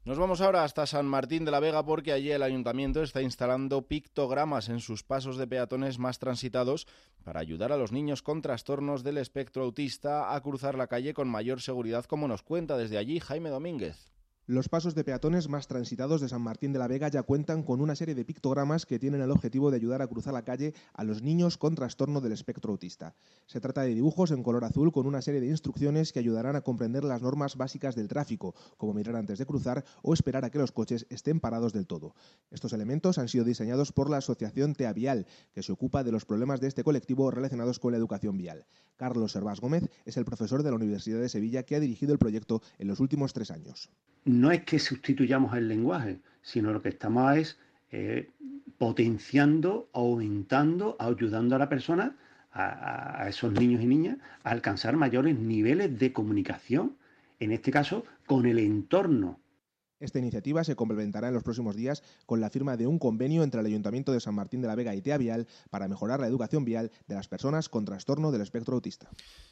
Nos vamos ahora hasta San Martín de la Vega porque allí el ayuntamiento está instalando pictogramas en sus pasos de peatones más transitados para ayudar a los niños con trastornos del espectro autista a cruzar la calle con mayor seguridad, como nos cuenta desde allí Jaime Domínguez. Los pasos de peatones más transitados de San Martín de la Vega ya cuentan con una serie de pictogramas que tienen el objetivo de ayudar a cruzar la calle a los niños con trastorno del espectro autista. Se trata de dibujos en color azul con una serie de instrucciones que ayudarán a comprender las normas básicas del tráfico, como mirar antes de cruzar o esperar a que los coches estén parados del todo. Estos elementos han sido diseñados por la asociación TEA Vial, que se ocupa de los problemas de este colectivo relacionados con la educación vial. Carlos Servás Gómez es el profesor de la Universidad de Sevilla que ha dirigido el proyecto en los últimos 3 años. No es que sustituyamos el lenguaje, sino lo que estamos es potenciando, aumentando, ayudando a la persona, a esos niños y niñas, a alcanzar mayores niveles de comunicación, en este caso con el entorno. Esta iniciativa se complementará en los próximos días con la firma de un convenio entre el Ayuntamiento de San Martín de la Vega y TEA Vial para mejorar la educación vial de las personas con trastorno del espectro autista.